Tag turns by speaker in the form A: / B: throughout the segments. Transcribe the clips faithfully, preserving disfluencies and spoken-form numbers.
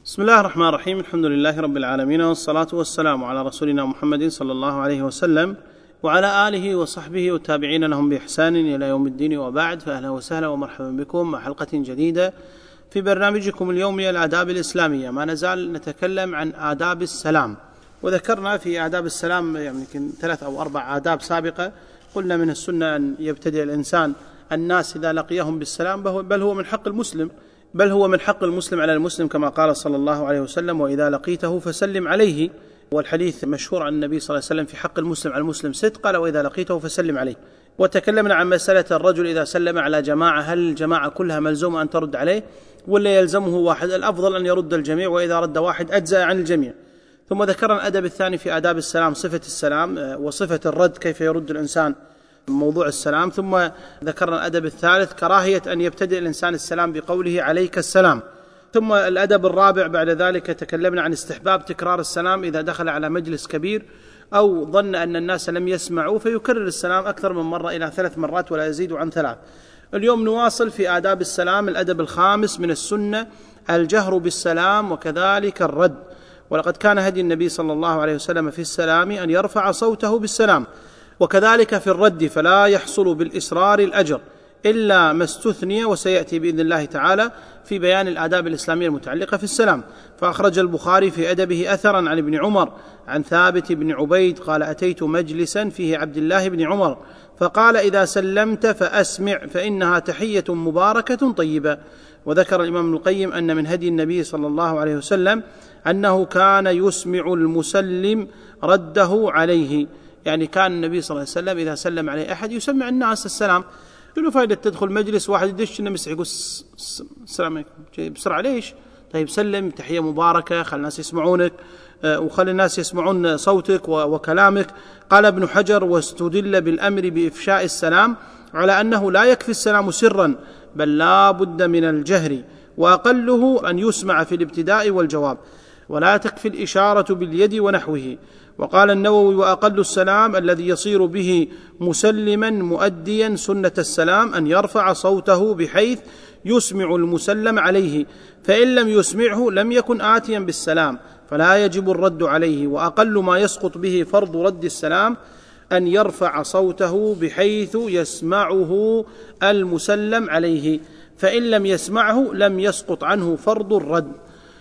A: بسم الله الرحمن الرحيم. الحمد لله رب العالمين، والصلاة والسلام على رسولنا محمد صلى الله عليه وسلم وعلى آله وصحبه والتابعين لهم بإحسان إلى يوم الدين، وبعد، فأهلا وسهلا ومرحبا بكم مع حلقة جديدة في برنامجكم اليومي الآداب الإسلامية. ما نزال نتكلم عن آداب السلام، وذكرنا في آداب السلام يمكن ثلاث أو أربع آداب سابقة. قلنا من السنة أن يبتدئ الإنسان الناس إذا لقيهم بالسلام، بل هو من حق المسلم بل هو من حق المسلم على المسلم، كما قال صلى الله عليه وسلم: وإذا لقيته فسلم عليه. والحديث مشهور عن النبي صلى الله عليه وسلم في حق المسلم على المسلم ست، قال: وإذا لقيته فسلم عليه. وتكلمنا عن مسألة الرجل إذا سلم على جماعة، هل الجماعة كلها ملزومة أن ترد عليه ولا يلزمه واحد؟ الأفضل أن يرد الجميع، وإذا رد واحد أجزأ عن الجميع. ثم ذكرنا الأدب الثاني في آداب السلام، صفة السلام وصفة الرد، كيف يرد الإنسان موضوع السلام. ثم ذكرنا الأدب الثالث، كراهية أن يبتدئ الإنسان السلام بقوله عليك السلام. ثم الأدب الرابع بعد ذلك تكلمنا عن استحباب تكرار السلام إذا دخل على مجلس كبير أو ظن أن الناس لم يسمعوا، فيكرر السلام أكثر من مرة إلى ثلاث مرات ولا يزيد عن ثلاث. اليوم نواصل في آداب السلام. الأدب الخامس من السنة الجهر بالسلام وكذلك الرد. ولقد كان هدي النبي صلى الله عليه وسلم في السلام أن يرفع صوته بالسلام، وكذلك في الرد، فلا يحصل بالإسرار الأجر إلا ما استثني، وسيأتي بإذن الله تعالى في بيان الآداب الإسلامية المتعلقة في السلام. فأخرج البخاري في أدبه أثرا عن ابن عمر عن ثابت بن عبيد قال: أتيت مجلسا فيه عبد الله بن عمر فقال: إذا سلمت فأسمع، فإنها تحية مباركة طيبة. وذكر الإمام ابن القيم أن من هدي النبي صلى الله عليه وسلم أنه كان يسمع المسلم رده عليه، يعني كان النبي صلى الله عليه وسلم إذا سلم عليه أحد يسمع الناس السلام. شنو فائدة تدخل مجلس واحد يدش نمسح يقول السلام عليكم بسرعة؟ ليش؟ طيب سلم تحية مباركة، خل الناس يسمعونك وخل الناس يسمعون صوتك وكلامك. قال ابن حجر: واستدل بالأمر بإفشاء السلام على أنه لا يكفي السلام سرا، بل لا بد من الجهر، وأقله أن يسمع في الابتداء والجواب، ولا تكفي الإشارة باليد ونحوه. وقال النووي: وأقل السلام الذي يصير به مسلما مؤديا سنة السلام أن يرفع صوته بحيث يسمع المسلم عليه، فإن لم يسمعه لم يكن آتيا بالسلام فلا يجب الرد عليه. وأقل ما يسقط به فرض رد السلام أن يرفع صوته بحيث يسمعه المسلم عليه، فإن لم يسمعه لم يسقط عنه فرض الرد.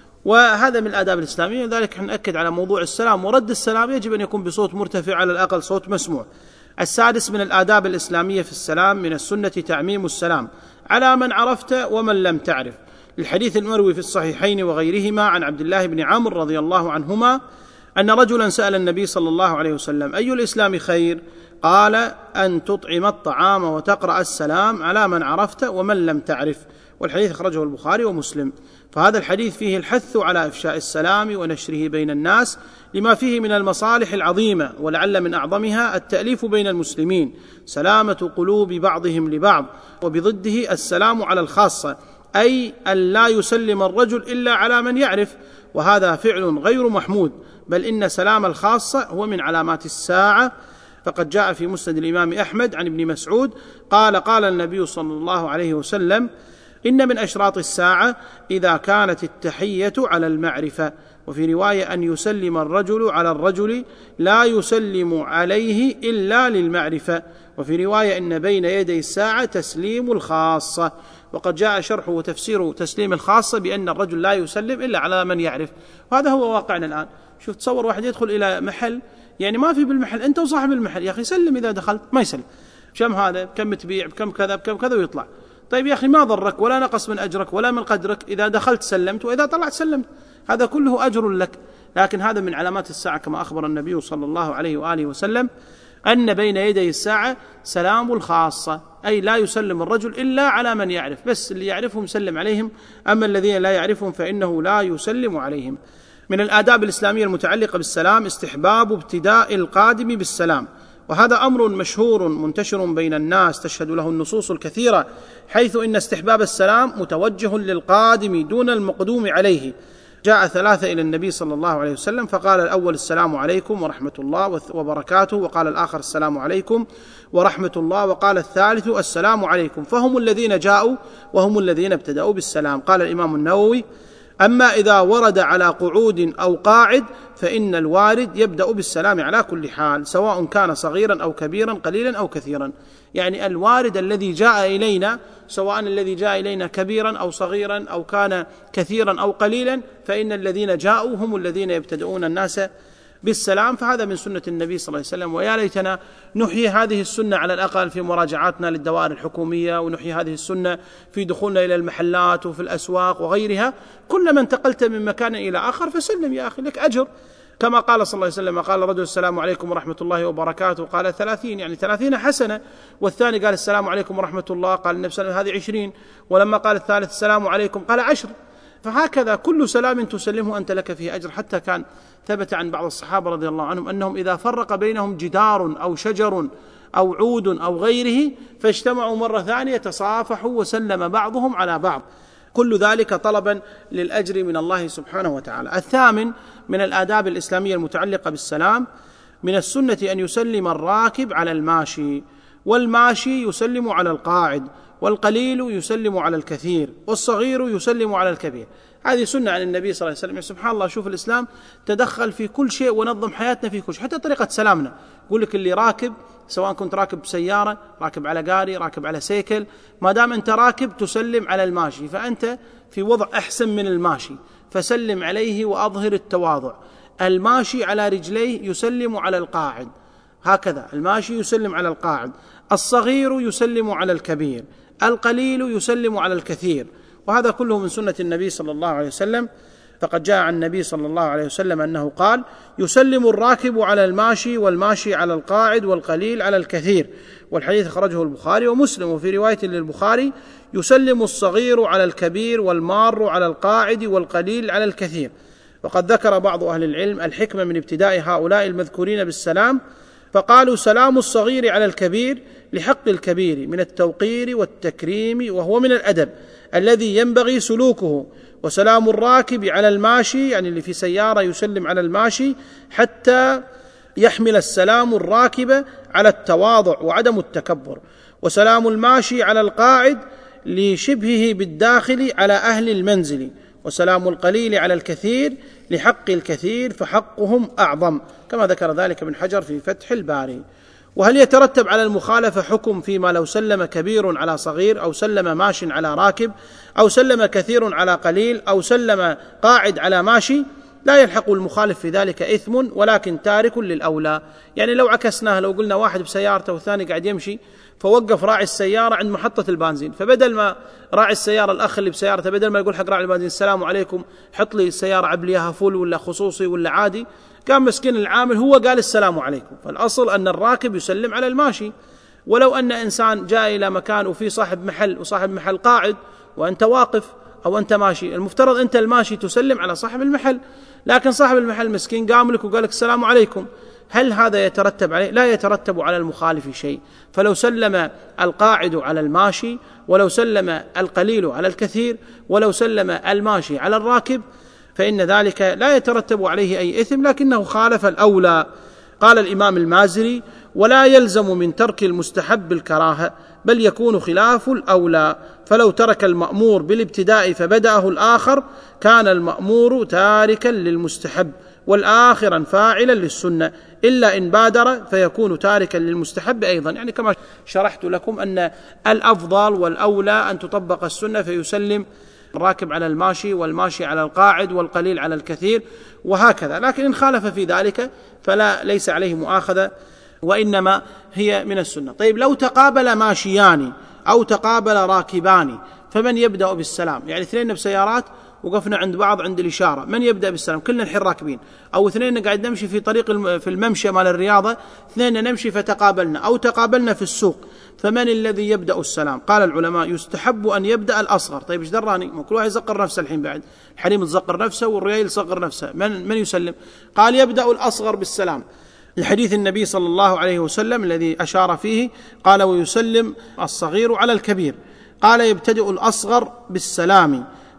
A: وهذا من الآداب الإسلامية، لذلك نأكد على موضوع السلام ورد السلام يجب أن يكون بصوت مرتفع، على الأقل صوت مسموع. السادس من الآداب الإسلامية في السلام من السنة تعميم السلام على من عرفت ومن لم تعرف، الحديث المروي في الصحيحين وغيرهما عن عبد الله بن عمرو رضي الله عنهما أن رجلا سأل النبي صلى الله عليه وسلم: أي الإسلام خير؟ قال: أن تطعم الطعام وتقرأ السلام على من عرفت ومن لم تعرف. والحديث أخرجه البخاري ومسلم. فهذا الحديث فيه الحث على إفشاء السلام ونشره بين الناس لما فيه من المصالح العظيمة، ولعل من أعظمها التأليف بين المسلمين، سلامة قلوب بعضهم لبعض، وبضده السلام على الخاصة، أي أن لا يسلم الرجل إلا على من يعرف، وهذا فعل غير محمود، بل إن سلام الخاصة هو من علامات الساعة. فقد جاء في مسند الإمام أحمد عن ابن مسعود قال: قال النبي صلى الله عليه وسلم: إن من أشراط الساعة إذا كانت التحية على المعرفة. وفي رواية: أن يسلم الرجل على الرجل لا يسلم عليه إلا للمعرفة. وفي رواية: إن بين يدي الساعة تسليم الخاصة. وقد جاء شرح وتفسير تسليم الخاصة بأن الرجل لا يسلم إلا على من يعرف، وهذا هو واقعنا الآن. شوف، تصور واحد يدخل إلى محل يعني ما في بالمحل، أنت وصاحب المحل، يا أخي سلم إذا دخلت، ما يسلم، كم هذا، كم تبيع، كم كذا، كم كذا، ويطلع. طيب يا أخي ما ضرك ولا نقص من أجرك ولا من قدرك، إذا دخلت سلمت وإذا طلعت سلمت، هذا كله أجر لك. لكن هذا من علامات الساعة كما أخبر النبي صلى الله عليه وآله وسلم أن بين يدي الساعة سلام الخاصة، أي لا يسلم الرجل إلا على من يعرف، بس اللي يعرفهم سلم عليهم، أما الذين لا يعرفهم فإنه لا يسلم عليهم. من الآداب الإسلامية المتعلقة بالسلام استحباب ابتداء القادم بالسلام، وهذا أمر مشهور منتشر بين الناس تشهد له النصوص الكثيرة، حيث إن استحباب السلام متوجه للقادم دون المقدوم عليه. جاء ثلاثة إلى النبي صلى الله عليه وسلم، فقال الأول: السلام عليكم ورحمة الله وبركاته، وقال الآخر: السلام عليكم ورحمة الله، وقال الثالث: السلام عليكم. فهم الذين جاءوا وهم الذين ابتدأوا بالسلام. قال الإمام النووي: أما إذا ورد على قعود أو قاعد فإن الوارد يبدأ بالسلام على كل حال، سواء كان صغيرا أو كبيرا، قليلا أو كثيرا. يعني الوارد الذي جاء إلينا، سواء الذي جاء إلينا كبيرا أو صغيرا أو كان كثيرا أو قليلا، فإن الذين جاءوا هم الذين يبتدؤون الناس بالسلام. فهذا من سنة النبي صلى الله عليه وسلم، ويا ليتنا نحيي هذه السنة على الأقل في مراجعاتنا للدوائر الحكومية، ونحيي هذه السنة في دخولنا إلى المحلات وفي الأسواق وغيرها. كلما انتقلت من مكان إلى آخر فسلم يا أخي، لك أجر. كما قال صلى الله عليه وسلم، قال رجل السلام عليكم ورحمة الله وبركاته، قال ثلاثين، يعني ثلاثين حسنة. والثاني قال السلام عليكم ورحمة الله، قال النبي صلى الله عليه وسلم هذه عشرين. ولما قال الثالث السلام عليكم قال عشر. فهكذا كل سلام تسلمه أنت لك فيه أجر. حتى كان ثبت عن بعض الصحابة رضي الله عنهم أنهم إذا فرق بينهم جدار أو شجر أو عود أو غيره فاجتمعوا مرة ثانية تصافحوا وسلم بعضهم على بعض، كل ذلك طلبا للأجر من الله سبحانه وتعالى. الثامن من الآداب الإسلامية المتعلقة بالسلام، من السنة أن يسلم الراكب على الماشي، والماشي يسلم على القاعد، والقليل يسلم على الكثير، والصغير يسلم على الكبير. هذه سنة عن النبي صلى الله عليه وسلم. سبحان الله، شوف الإسلام تدخل في كل شيء ونظم حياتنا في كل شيء، حتى طريقة سلامنا. يقول لك اللي راكب، سواء كنت راكب سيارة، راكب على قاري، راكب على سيكل، ما دام أنت راكب تسلم على الماشي، فأنت في وضع أحسن من الماشي، فسلم عليه وأظهر التواضع. الماشي على رجليه يسلم على القاعد، هكذا الماشي يسلم على القاعد، الصغير يسلم على الكبير، القليل يسلم على الكثير. وهذا كله من سنة النبي صلى الله عليه وسلم. فقد جاء عن النبي صلى الله عليه وسلم أنه قال: يسلم الراكب على الماشي، والماشي على القاعد، والقليل على الكثير. والحديث أخرجه البخاري ومسلم. وفي رواية للبخاري: يسلم الصغير على الكبير، والمار على القاعد، والقليل على الكثير. وقد ذكر بعض أهل العلم الحكمة من ابتداء هؤلاء المذكورين بالسلام، فقالوا: سلام الصغير على الكبير لحق الكبير من التوقير والتكريم، وهو من الأدب الذي ينبغي سلوكه. وسلام الراكب على الماشي، يعني اللي في سيارة يسلم على الماشي حتى يحمل السلام الراكب على التواضع وعدم التكبر. وسلام الماشي على القاعد لشبهه بالداخل على أهل المنزل. وسلام القليل على الكثير لحق الكثير فحقهم أعظم، كما ذكر ذلك ابن حجر في فتح الباري. وهل يترتب على المخالفة حكم فيما لو سلم كبير على صغير، أو سلم ماش على راكب، أو سلم كثير على قليل، أو سلم قاعد على ماشي؟ لا يلحق المخالف في ذلك إثم، ولكن تارك للأولى. يعني لو عكسناه، لو قلنا واحد بسيارته والثاني قاعد يمشي، فوقف راعي السيارة عند محطة البنزين، فبدل ما راعي السيارة الأخ اللي بسيارته بدل ما يقول حق راعي البنزين السلام عليكم حط لي السيارة عبليها فول ولا خصوصي ولا عادي، كان مسكين العامل هو قال السلام عليكم. فالأصل أن الراكب يسلم على الماشي. ولو أن إنسان جاء إلى مكان وفي صاحب محل وصاحب محل قاعد وأنت واقف أو أنت ماشي، المفترض أنت الماشي تسلم على صاحب المحل، لكن صاحب المحل مسكين قام لك وقال لك السلام عليكم. هل هذا يترتب عليه؟ لا يترتب على المخالف شيء. فلو سلم القاعد على الماشي، ولو سلم القليل على الكثير، ولو سلم الماشي على الراكب، فإن ذلك لا يترتب عليه أي إثم، لكنه خالف الأولى. قال الإمام المازري: ولا يلزم من ترك المستحب الكراهة، بل يكون خلاف الأولى. فلو ترك المأمور بالابتداء فبدأه الآخر كان المأمور تاركا للمستحب، والآخرا فاعلا للسنة، إلا إن بادر فيكون تاركا للمستحب أيضا. يعني كما شرحت لكم أن الأفضل والأولى أن تطبق السنة، فيسلم الراكب على الماشي، والماشي على القاعد، والقليل على الكثير، وهكذا. لكن إن خالف في ذلك فلا ليس عليه مؤاخذة، وإنما هي من السنة. طيب، لو تقابل ماشيان أو تقابل راكبان، فمن يبدأ بالسلام؟ يعني اثنين بسيارات وقفنا عند بعض عند الإشارة، من يبدأ بالسلام؟ كلنا الحين راكبين، أو اثنين قاعد نمشي في طريق في الممشى مال الرياضة، اثنين نمشي فتقابلنا، أو تقابلنا في السوق، فمن الذي يبدأ السلام؟ قال العلماء: يستحب أن يبدأ الأصغر. طيب، ايش دراني؟ كل واحد يزقر نفسه الحين، بعد الحريم تزقر نفسه والرجال يصغر نفسه، من من يسلم؟ قال: يبدأ الأصغر بالسلام، لحديث النبي صلى الله عليه وسلم الذي أشار فيه، قال: ويسلم الصغير على الكبير. قال: يبتدئ الأصغر بالسلام،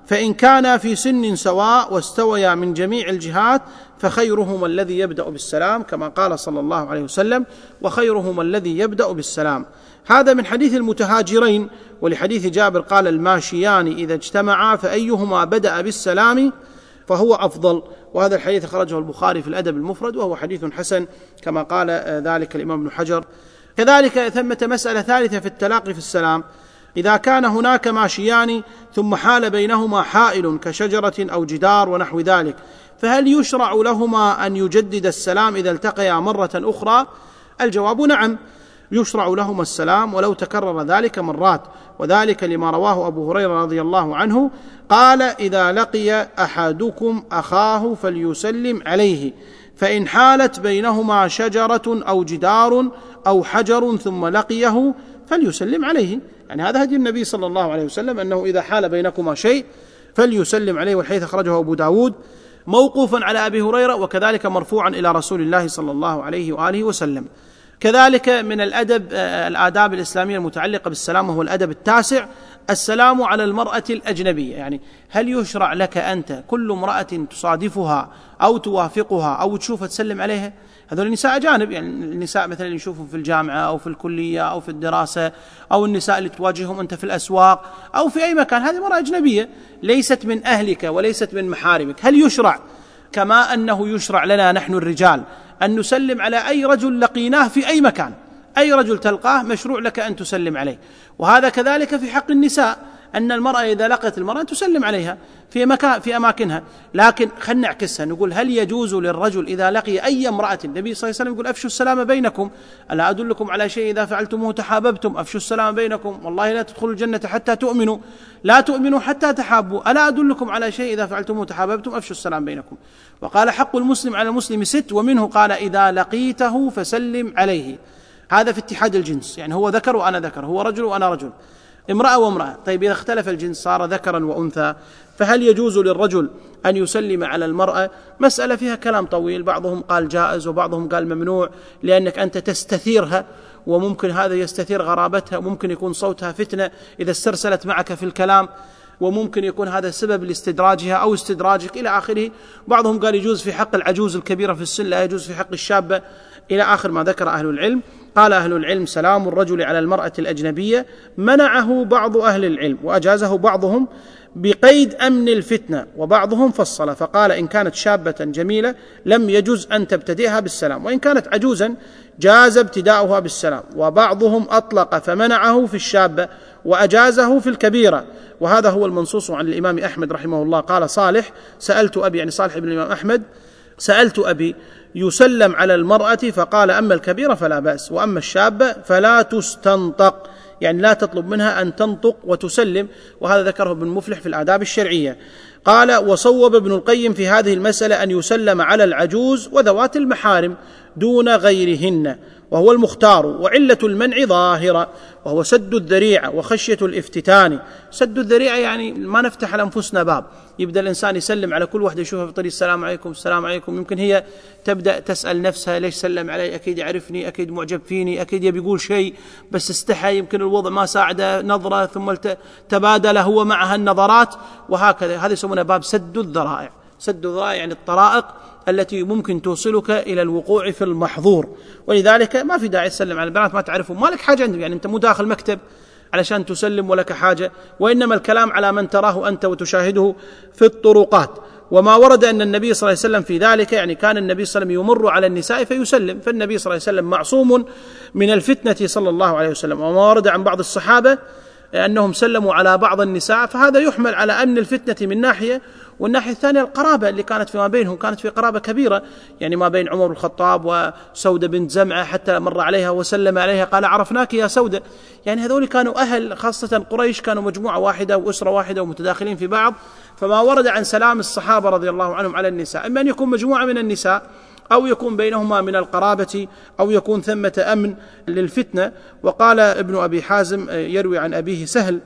A: فإن كانا في سن سواء واستويا من جميع الجهات فخيرهما الذي يبدأ بالسلام، كما قال صلى الله عليه وسلم: وخيرهما الذي يبدأ بالسلام. هذا من حديث المتهاجرين، ولحديث جابر قال: الماشيان إذا اجتمعا فأيهما بدأ بالسلام فهو أفضل. وهذا الحديث خرجه البخاري في الأدب المفرد، وهو حديث حسن كما قال ذلك الإمام ابن حجر. كذلك ثمة مسألة ثالثة في التلاقي في السلام: إذا كان هناك ماشيان ثم حال بينهما حائل كشجرة أو جدار ونحو ذلك، فهل يشرع لهما أن يجدد السلام إذا التقيا مرة أخرى؟ الجواب: نعم، يشرع لهما السلام ولو تكرر ذلك مرات، وذلك لما رواه أبو هريرة رضي الله عنه قال: إذا لقي أحدكم أخاه فليسلم عليه، فإن حالت بينهما شجرة أو جدار أو حجر ثم لقيه فليسلم عليه. يعني هذا هدي النبي صلى الله عليه وسلم، أنه إذا حال بينكما شيء فليسلم عليه، والحديث أخرجه أبو داود موقوفا على أبي هريرة، وكذلك مرفوعا إلى رسول الله صلى الله عليه وآله وسلم. كذلك من الأدب الآداب الإسلامية المتعلقة بالسلام، وهو الأدب التاسع: السلام على المرأة الأجنبية. يعني هل يشرع لك أنت كل امرأة تصادفها أو توافقها أو تشوفها تسلم عليها؟ هذول النساء أجانب، يعني النساء مثلا اللي نشوفهم في الجامعة أو في الكلية أو في الدراسة، أو النساء اللي تواجههم أنت في الأسواق أو في أي مكان، هذه مرأة أجنبية ليست من أهلك وليست من محارمك. هل يشرع كما أنه يشرع لنا نحن الرجال أن نسلم على أي رجل لقيناه في أي مكان؟ أي رجل تلقاه مشروع لك أن تسلم عليه. وهذا كذلك في حق النساء، أن المرأة إذا لقت المرأة تسلم عليها في مكان في أماكنها. لكن خلنا نعكسها، نقول: هل يجوز للرجل إذا لقي أي امرأة، النبي صلى الله عليه وسلم يقول: أفشوا السلام بينكم، ألا أدلكم على شيء إذا فعلتموه تحاببتم؟ أفشوا السلام بينكم، والله لا تدخلوا الجنة حتى تؤمنوا، لا تؤمنوا حتى تحابوا، ألا أدلكم على شيء إذا فعلتموه تحاببتم؟ أفشوا السلام بينكم. وقال: حق المسلم على المسلم ست، ومنه قال: إذا لقيته فسلم عليه. هذا في اتحاد الجنس، يعني هو ذكر وأنا ذكر، هو رجل وأنا رجل، امرأة وامرأة. طيب إذا اختلف الجنس صار ذكرا وأنثى، فهل يجوز للرجل أن يسلم على المرأة؟ مسألة فيها كلام طويل، بعضهم قال جائز وبعضهم قال ممنوع، لأنك أنت تستثيرها، وممكن هذا يستثير غرابتها، وممكن يكون صوتها فتنة إذا استرسلت معك في الكلام، وممكن يكون هذا سبب لاستدراجها أو استدراجك إلى آخره. بعضهم قال يجوز في حق العجوز الكبيرة في السن، لا يجوز في حق الشابة، إلى آخر ما ذكر أهل العلم. قال أهل العلم: سلام الرجل على المرأة الأجنبية منعه بعض أهل العلم وأجازه بعضهم بقيد أمن الفتنة، وبعضهم فصل فقال: إن كانت شابة جميلة لم يجوز أن تبتدئها بالسلام، وإن كانت عجوزا جاز ابتداؤها بالسلام. وبعضهم أطلق فمنعه في الشابة وأجازه في الكبيرة، وهذا هو المنصوص عن الإمام أحمد رحمه الله. قال صالح: سألت أبي، يعني صالح بن الإمام أحمد، سألت أبي يسلم على المرأة فقال: أما الكبيرة فلا بأس، وأما الشابة فلا تستنطق، يعني لا تطلب منها أن تنطق وتسلم. وهذا ذكره ابن مفلح في الآداب الشرعية. قال: وصوب ابن القيم في هذه المسألة أن يسلم على العجوز وذوات المحارم دون غيرهن، وهو المختار، وعلة المنع ظاهرة، وهو سد الذريعة وخشية الافتتان. سد الذريعة يعني ما نفتح لأنفسنا باب، يبدأ الإنسان يسلم على كل واحدة يشوفها في الطريق: السلام عليكم السلام عليكم، يمكن هي تبدأ تسأل نفسها: ليش سلم علي؟ أكيد يعرفني، أكيد معجب فيني، أكيد يبي يقول شيء بس استحى، يمكن الوضع ما ساعده، نظرة ثم تبادل هو معها النظرات، وهكذا. هذا يسمونه باب سد الذرائع. سد الذرائع يعني الطرائق التي ممكن توصلك إلى الوقوع في المحظور. ولذلك ما في داعي تسلم على البنات ما تعرفهم، ما لك حاجة عندهم، يعني أنت مو داخل مكتب علشان تسلم ولك حاجة، وإنما الكلام على من تراه أنت وتشاهده في الطرقات. وما ورد أن النبي صلى الله عليه وسلم في ذلك، يعني كان النبي صلى الله عليه وسلم يمر على النساء فيسلم، فالنبي صلى الله عليه وسلم معصوم من الفتنة صلى الله عليه وسلم. وما ورد عن بعض الصحابة أنهم سلموا على بعض النساء، فهذا يحمل على أمن الفتنة من ناحية، والناحية الثانية القرابة اللي كانت فيما بينهم، كانت في قرابة كبيرة، يعني ما بين عمر بن الخطاب وسودة بنت زمعة، حتى مر عليها وسلم عليها قال: عرفناك يا سودة. يعني هذول كانوا أهل، خاصة قريش كانوا مجموعة واحدة وأسرة واحدة ومتداخلين في بعض. فما ورد عن سلام الصحابة رضي الله عنهم على النساء إما أن يكون مجموعة من النساء، أو يكون بينهما من القرابة، أو يكون ثمة أمن للفتنة. وقال ابن أبي حازم يروي عن أبيه سهل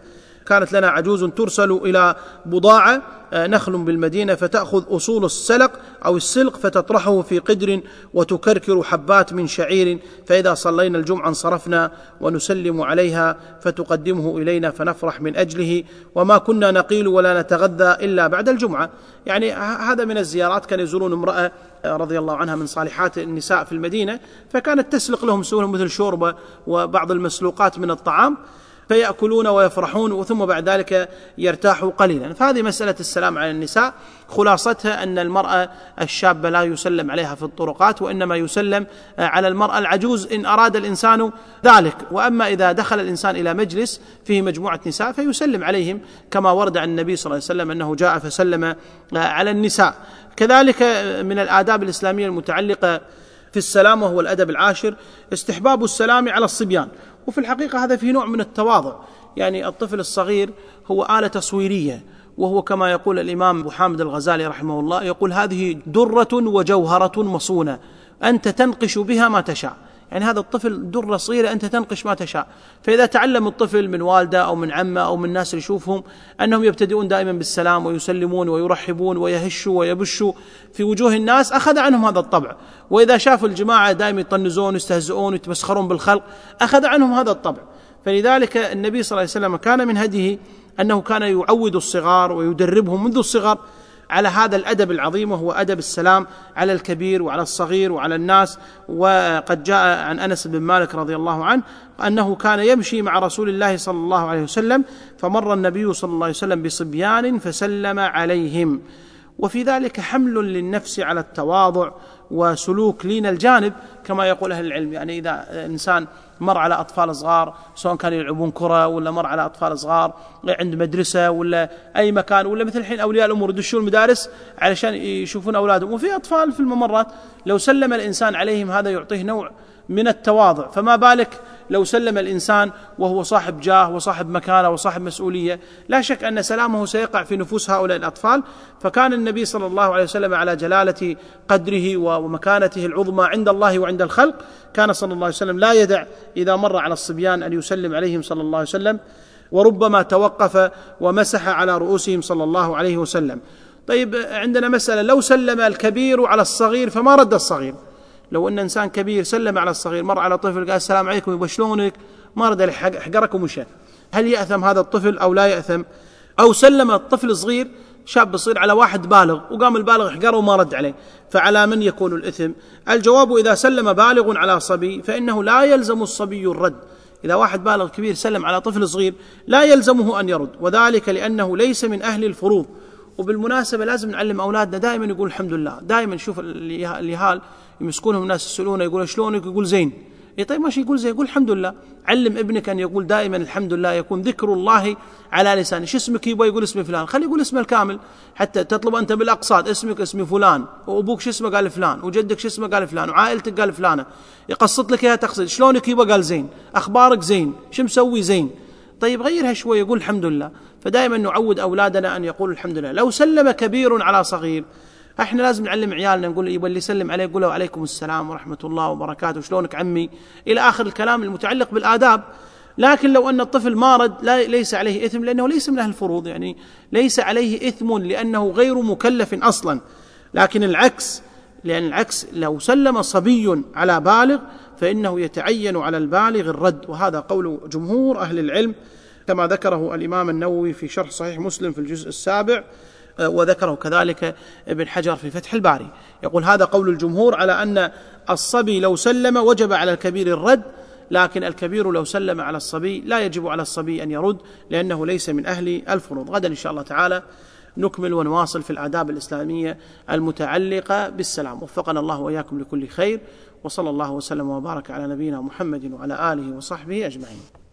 A: كانت لنا عجوز ترسل إلى بضاعة نخل بالمدينة فتأخذ أصول السلق أو السلق فتطرحه في قدر وتكركر حبات من شعير، فإذا صلينا الجمعة انصرفنا ونسلم عليها فتقدمه إلينا فنفرح من أجله، وما كنا نقيل ولا نتغذى إلا بعد الجمعة. يعني هذا من الزيارات، كان يزورون امرأة رضي الله عنها من صالحات النساء في المدينة، فكانت تسلق لهم سوهم مثل شوربة وبعض المسلوقات من الطعام فيأكلون ويفرحون، ثم بعد ذلك يرتاحوا قليلا. فهذه مسألة السلام على النساء خلاصتها أن المرأة الشابة لا يسلم عليها في الطرقات، وإنما يسلم على المرأة العجوز إن أراد الإنسان ذلك. وأما إذا دخل الإنسان إلى مجلس فيه مجموعة نساء فيسلم عليهم، كما ورد عن النبي صلى الله عليه وسلم أنه جاء فسلم على النساء. كذلك من الآداب الإسلامية المتعلقة في السلام وهو الأدب العاشر استحباب السلام على الصبيان، وفي الحقيقة هذا فيه نوع من التواضع. يعني الطفل الصغير هو آلة تصويرية، وهو كما يقول الإمام أبو حامد الغزالي رحمه الله، يقول هذه درة وجوهرة مصونة أنت تنقش بها ما تشاء. يعني هذا الطفل درة صغيرة أنت تنقش ما تشاء. فإذا تعلم الطفل من والده أو من عمه أو من الناس اللي يشوفهم أنهم يبتدئون دائما بالسلام ويسلمون ويرحبون ويهشوا ويبشوا في وجوه الناس، أخذ عنهم هذا الطبع. وإذا شافوا الجماعة دائما يطنزون ويستهزئون ويتمسخرون بالخلق، أخذ عنهم هذا الطبع. فلذلك النبي صلى الله عليه وسلم كان من هديه أنه كان يعود الصغار ويدربهم منذ الصغر على هذا الأدب العظيم، وهو أدب السلام على الكبير وعلى الصغير وعلى الناس. وقد جاء عن أنس بن مالك رضي الله عنه أنه كان يمشي مع رسول الله صلى الله عليه وسلم، فمر النبي صلى الله عليه وسلم بصبيان فسلم عليهم. وفي ذلك حمل للنفس على التواضع وسلوك لين الجانب كما يقول أهل العلم. يعني إذا إنسان مر على أطفال صغار سواء كانوا يلعبون كرة ولا مر على أطفال صغار عند مدرسة ولا أي مكان، ولا مثل الحين أولياء الأمور يدشون المدارس علشان يشوفون أولادهم، وفي أطفال في الممرات، لو سلم الإنسان عليهم هذا يعطيه نوع من التواضع، فما بالك لو سلم الإنسان وهو صاحب جاه وصاحب مكانة وصاحب مسؤولية. لا شك أن سلامه سيقع في نفوس هؤلاء الأطفال. فكان النبي صلى الله عليه وسلم على جلالة قدره ومكانته العظمى عند الله وعند الخلق، كان صلى الله عليه وسلم لا يدع إذا مر على الصبيان أن يسلم عليهم صلى الله عليه وسلم، وربما توقف ومسح على رؤوسهم صلى الله عليه وسلم. طيب عندنا مسألة، لو سلم الكبير على الصغير فما رد الصغير؟ لو أن إنسان كبير سلم على الصغير، مر على طفل قال السلام عليكم يبا شلونك، ما رد حقرك ومشى، هل يأثم هذا الطفل أو لا يأثم؟ أو سلم الطفل صغير شاب صغير على واحد بالغ وقام البالغ حقره وما رد عليه، فعلى من يكون الإثم؟ الجواب إذا سلم بالغ على صبي فإنه لا يلزم الصبي الرد. إذا واحد بالغ كبير سلم على طفل صغير لا يلزمه أن يرد، وذلك لأنه ليس من أهل الفروض. وبالمناسبة لازم نعلم أولادنا دائما يقول الحمد لله. دائما شوف اليهال يمسكونهم الناس يسألونه يقول شلونك، يقول زين. إيه طيب ماشي يقول زين، يقول الحمد لله. علم ابنك أن يقول دائما الحمد لله، يكون ذكر الله على لسانه. شو اسمك يبغى يقول اسمي فلان، خلي يقول اسمه الكامل، حتى تطلب أنت بالأقصاد اسمك اسمي فلان، وأبوك شو اسمه قال فلان، وجدك شو اسمه قال فلان، وعائلتك قال فلانة. يقصد لك إياها تقصد. شلونك يبغى قال زين، أخبارك زين، شو مسوي زين. طيب غيرها شوي يقول الحمد لله. فدائما نعود أولادنا أن يقول الحمد لله. لو سلم كبير على صغير، احنا لازم نعلم عيالنا نقول يبغى اللي يسلم عليه يقول له عليكم السلام ورحمة الله وبركاته، شلونك عمي، إلى آخر الكلام المتعلق بالآداب. لكن لو أن الطفل ما رد لا ليس عليه إثم، لأنه ليس من أهل الفروض، يعني ليس عليه إثم لأنه غير مكلف أصلا. لكن العكس، لأن العكس لو سلم صبي على بالغ فإنه يتعين على البالغ الرد، وهذا قول جمهور أهل العلم كما ذكره الإمام النووي في شرح صحيح مسلم في الجزء السابع، وذكره كذلك ابن حجر في فتح الباري. يقول هذا قول الجمهور على أن الصبي لو سلم وجب على الكبير الرد، لكن الكبير لو سلم على الصبي لا يجب على الصبي أن يرد لأنه ليس من أهل الفروض. غدا إن شاء الله تعالى نكمل ونواصل في الآداب الإسلامية المتعلقة بالسلام. وفقنا الله وإياكم لكل خير، وصلى الله وسلم وبارك على نبينا محمد وعلى آله وصحبه أجمعين.